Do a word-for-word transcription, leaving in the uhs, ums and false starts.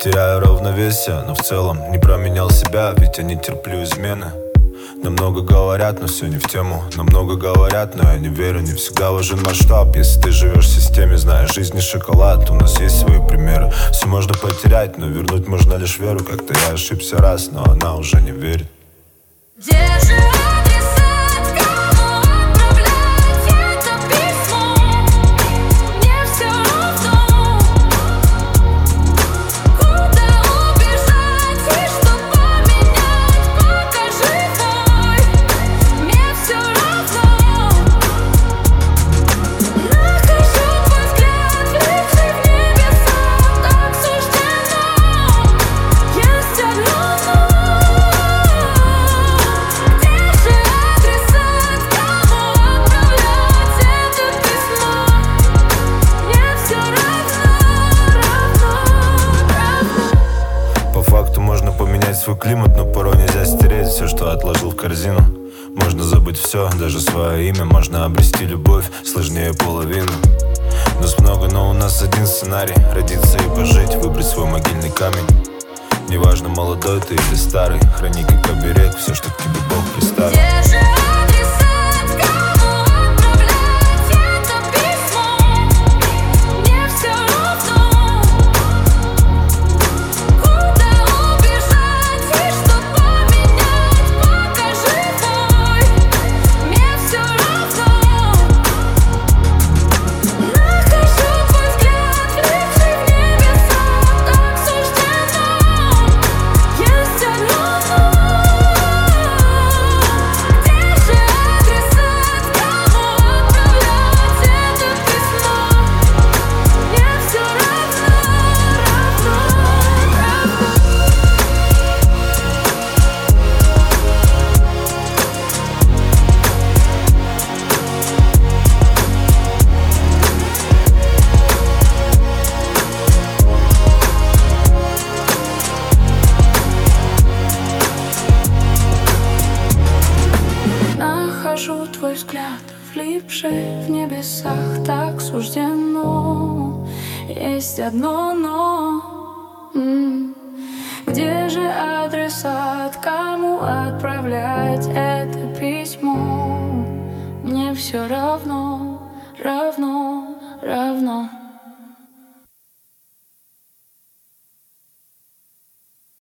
теряю равновесие, но в целом не променял себя, ведь я не терплю измены. Намного говорят, но все не в тему. Намного говорят, но я не верю, не всегда важен масштаб. Если ты живешь в системе, знаешь, жизнь не шоколад. У нас есть свои примеры. Все можно потерять, но вернуть можно лишь веру. Как-то я ошибся раз, но она уже не верит. Держи адресат, кому отправлять это письмо. Мне все равно, куда убежать и что поменять. Покажи твой, мне все равно. Нахожу твой взгляд, летит в небеса, так суждено. Есть одно но. Можно поменять свой климат, но порой нельзя стереть все, что отложил в корзину. Можно забыть все, даже свое имя. Можно обрести любовь, сложнее половину. Нас много, но у нас один сценарий: родиться и пожить, выбрать свой могильный камень. Неважно, молодой ты или старый, храни как оберег все, что к тебе Бог приставил. Нахожу твой взгляд, влипший в небесах, так суждено. Есть одно но. М-м. Где же адресат, кому отправлять это письмо? Мне все равно, равно, равно.